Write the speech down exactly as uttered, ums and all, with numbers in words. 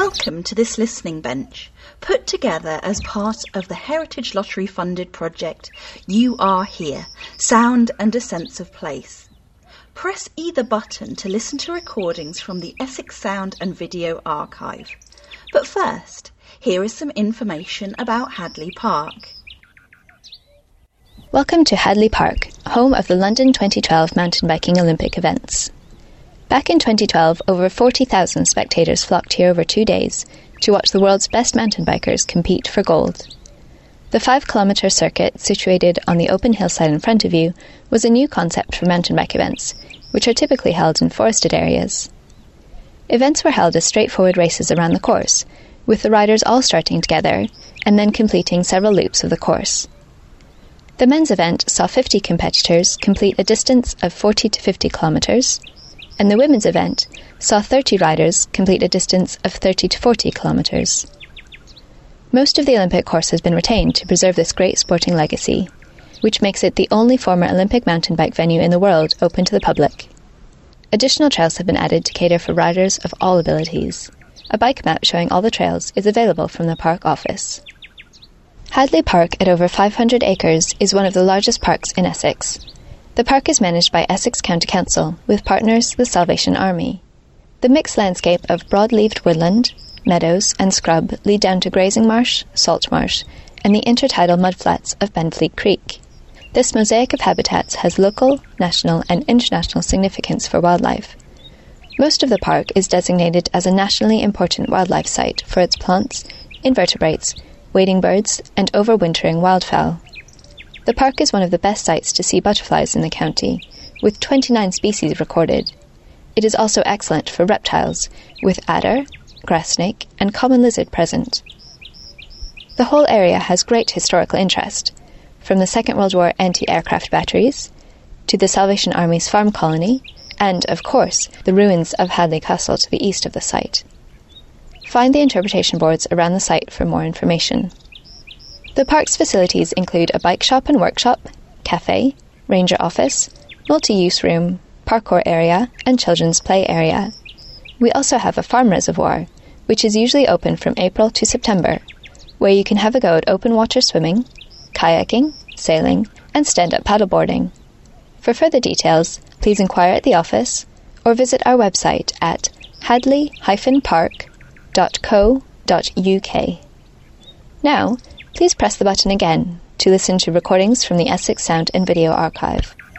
Welcome to this listening bench, put together as part of the Heritage Lottery funded project You Are Here, Sound and a Sense of Place. Press either button to listen to recordings from the Essex Sound and Video Archive. But first, here is some information about Hadley Park. Welcome to Hadley Park, home of the London twenty twelve mountain biking Olympic events. Back in twenty twelve, over forty thousand spectators flocked here over two days to watch the world's best mountain bikers compete for gold. The five-kilometre circuit, situated on the open hillside in front of you, was a new concept for mountain bike events, which are typically held in forested areas. Events were held as straightforward races around the course, with the riders all starting together and then completing several loops of the course. The men's event saw fifty competitors complete a distance of forty to fifty kilometres, and the women's event saw thirty riders complete a distance of thirty to forty kilometres. Most of the Olympic course has been retained to preserve this great sporting legacy, which makes it the only former Olympic mountain bike venue in the world open to the public. Additional trails have been added to cater for riders of all abilities. A bike map showing all the trails is available from the park office. Hadley Park, at over five hundred acres, is one of the largest parks in Essex. The park is managed by Essex County Council, with partners the Salvation Army. The mixed landscape of broad-leaved woodland, meadows and scrub lead down to grazing marsh, salt marsh, and the intertidal mudflats of Benfleet Creek. This mosaic of habitats has local, national and international significance for wildlife. Most of the park is designated as a nationally important wildlife site for its plants, invertebrates, wading birds and overwintering wildfowl. The park is one of the best sites to see butterflies in the county, with twenty-nine species recorded. It is also excellent for reptiles, with adder, grass snake and common lizard present. The whole area has great historical interest, from the Second World War anti-aircraft batteries, to the Salvation Army's farm colony, and, of course, the ruins of Hadley Castle to the east of the site. Find the interpretation boards around the site for more information. The park's facilities include a bike shop and workshop, cafe, ranger office, multi-use room, parkour area, and children's play area. We also have a farm reservoir, which is usually open from April to September, where you can have a go at open water swimming, kayaking, sailing, and stand-up paddleboarding. For further details, please inquire at the office or visit our website at hadley dash park dot co dot uk. Now, please press the button again to listen to recordings from the Essex Sound and Video Archive.